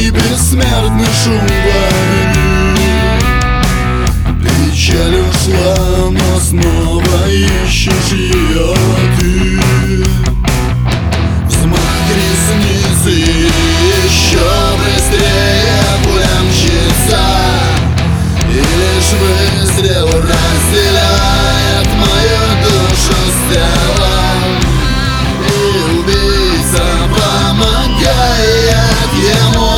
и бессмертный шум воды. Печаль ушла, но снова ищешь ее ты. Взмах ресниц и еще быстрее пуля мчится, и лишь выстрел разделяет мою душу с телом, и убийца помогает ему.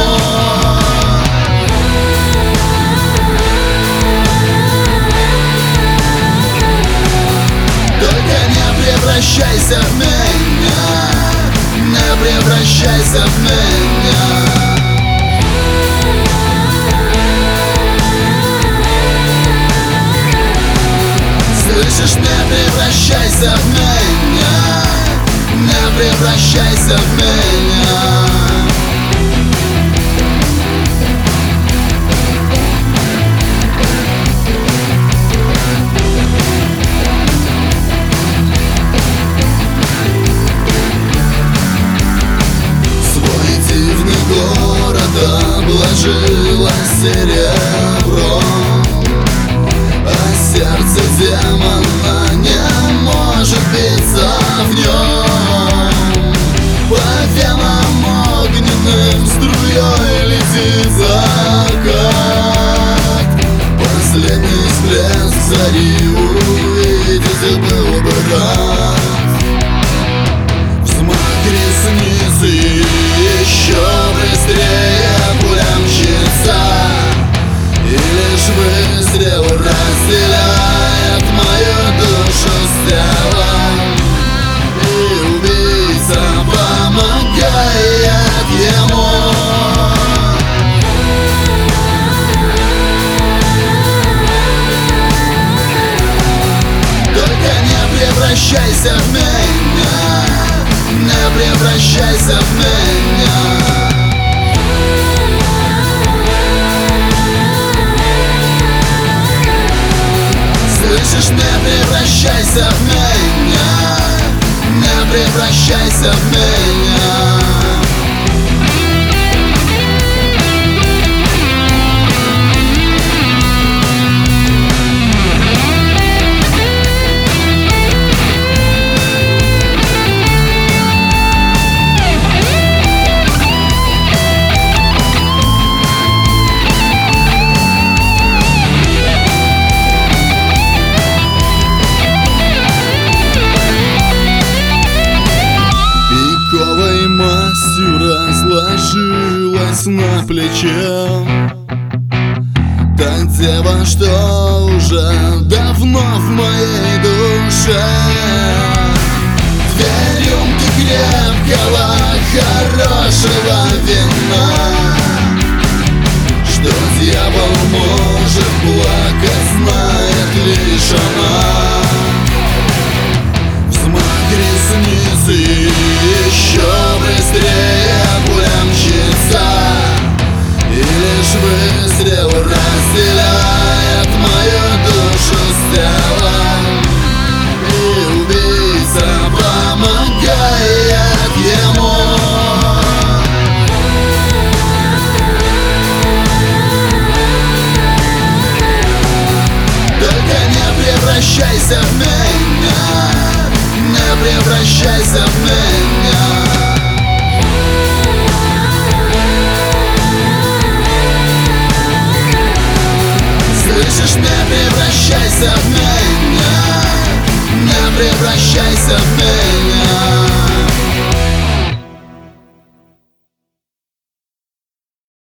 Только не превращайся в меня, не превращайся в меня. Слышишь, не превращайся в меня, не превращайся в меня. Свой дивный город обложило серебром, а сердце демона не может биться в нем. По венам огненным струей летит закат, последний всплеск зари увидеть был бы рад. Взмах ресниц и еще быстрее пуля мчится, и лишь выстрел разделяет мою душу с телом, и убийца помогает ему. Только не превращайся в меня, не превращайся в меня. Слышишь, не превращайся в меня, не превращайся в меня. Мастью разложилась на плече та дева, что уже давно в моей душе. Две рюмки крепкого, хорошего вина, что дьявол может плакать, знает лишь она. Взмах ресниц и еще быстрее пуля мчится, и лишь выстрел разделяет мою душу с телом, и убийца помогает ему. Только не превращайся в меня, не превращайся в меня. Слышишь, не превращайся в меня, не превращайся в меня.